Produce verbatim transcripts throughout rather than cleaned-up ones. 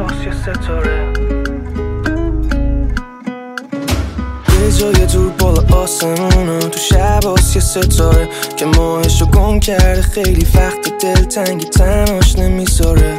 واسه ستاره یه جای دور بالا آسمونه تو شب واسه ستاره که ماهشو گم کرده خیلی وقت دلتنگی تنهاش نمیذاره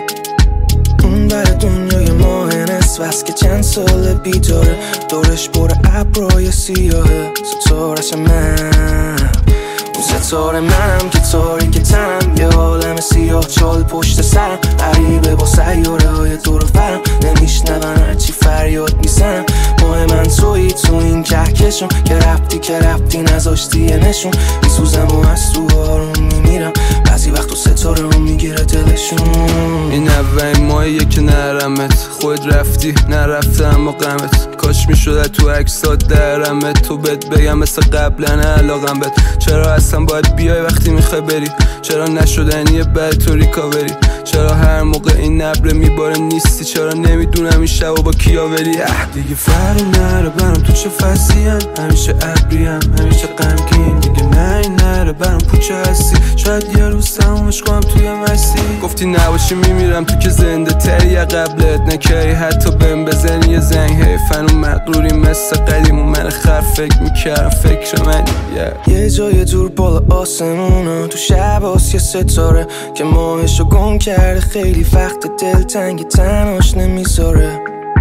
اون بر دنیای ماه نصف که چند سال بیداره دورش پر ابرای سیاهه ستاره‌ش من اون ستاره منم که تاریک تنم یه عالم سیاه چال پشت سرم غریبه با سیاره های دور و برم نمیشنون هرچی فریاد میزنم ماه من تویی تو این کهکشون که رفتی که رفتی نذاشتی یه نشون میسوزم و از تو آروم میمیرم بعضی وقت تو ستاره رو میگیره دلشون این اولین ماهیه که نرمت خود رفتی نرفته اما غمت کاش میشد تو عکسات درمت تو بهت بگم مثل قبلا علاقم بهت چرا اصلا باید بیای وقتی میخوای بری چرا نشدنیه بعد تو ریکاوری چرا هر موقع این ابر میباره نیستی چرا نمیدونم این شب با کیا بری دیگه فرق نره برام تو چه فصلیم همیشه ابریم همیشه غمگین دیگه نه این نره برام پوچه هستی شاید یه روز تمومش کنم توی مستی گفتی نباشی میمیرم تو که زنده تری قبلت نکری حتی بهم بزنی یه زنگ حیفن و مغروری مثل قدیم و من خر فکر میکردم فکر من yeah. یه جای دور بالا آسمونه تو شب واسه ستاره که ماهشو گم کرده خیلی وقت دلتنگی تنهاش نمیذاره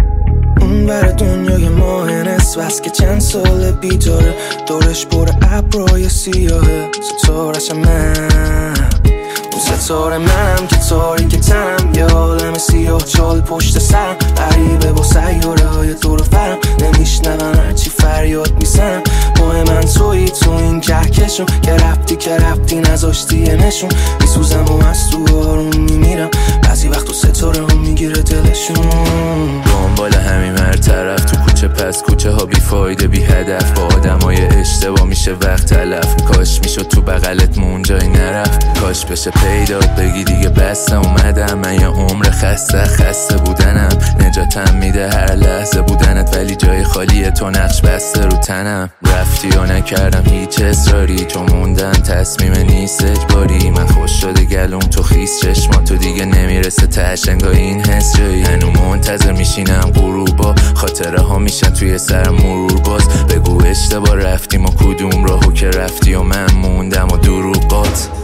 اون بر دنیای ماه نصف که چند سال بیداره دورش پر ابرای سیاهه ستاره‌ش من اون ستاره منم که تاریک تنم یه عالم سیاه چال پشت سرم غریبه با سیاره های دور و برم نمیشنون هرچی فریاد میزنم ماه من تویی تو این کهکشون که رفتی که رفتی نذاشتی یه نشون میسوزم و از تو آروم میمیرم بعضی وقت تو ستاره هم میگیره دلشون دنبال همین هر طرف تو کوچه پس کوچه ها بی فایده بی هدف با آدم های اشتباه میشه وقت تلف کاش میشد تو بغلت مون جایی نرفت کاش بشه پیدات بگی دیگه بسته اومدم من یه عمر خسته خسته بودنم نجاتم میده هر لحظه بودنت ولی جای خالیه تو نقش بسته رو تنم رفتی و نکردم هیچ اصراری چون موندم تصمیم نیست اجباری من خوش شده گلوم تو خیس چشما تو دیگه نمیرسه تشنگا این حس جایی هنو منتظر میشینم غروبا خاطره ها میشن توی سر مرور باز بگو اشتباه رفتیم و کدوم راهو که رفتی و من موندم و دروغات